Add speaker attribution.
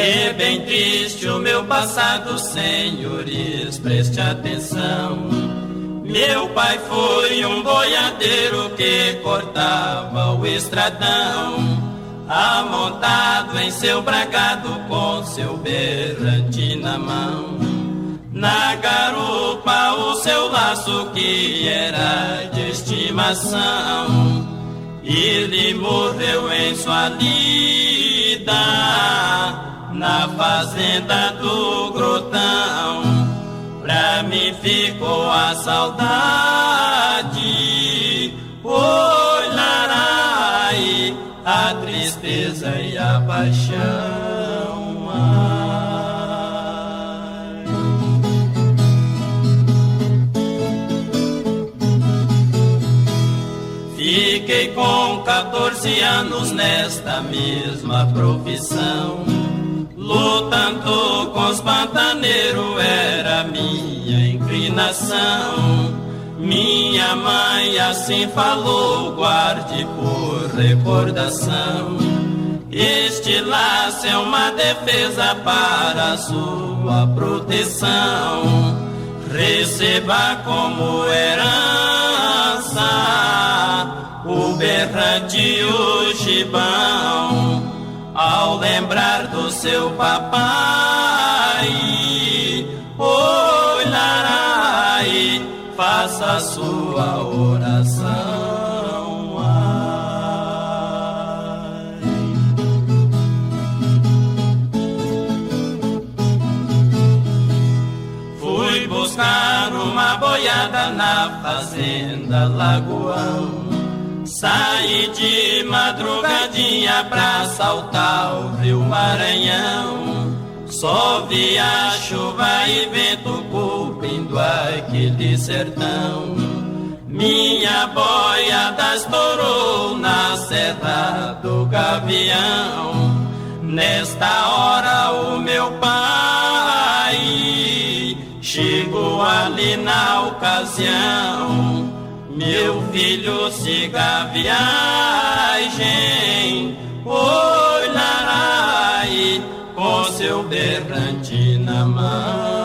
Speaker 1: É bem triste o meu passado, senhores, preste atenção. Meu pai foi um boiadeiro que cortava o estradão, amontado em seu bragado com seu berrante na mão. Na garupa o seu laço que era de estimação, ele morreu em sua lida na fazenda do Grotão. Pra mim ficou a saudade, oi larai, a tristeza e a paixão. Ai. Fiquei com 14 anos nesta mesma profissão, lutando com os pantaneiros era minha inclinação. Minha mãe assim falou, guarde por recordação. Este laço é uma defesa para a sua proteção. Receba como herança o berrante e o gibão, ao lembrar do seu papai. Oi larai, faça a sua oração. Ai. Fui buscar uma boiada na fazenda Lagoão, saí de madrugadinha pra saltar o rio Maranhão. Só vi a chuva e vento cobrindo aquele sertão. Minha boiada estourou na Serra do Gavião. Nesta hora o meu pai chegou ali na ocasião. Meu filho, siga a viagem, oi larai, com seu berrante na mão.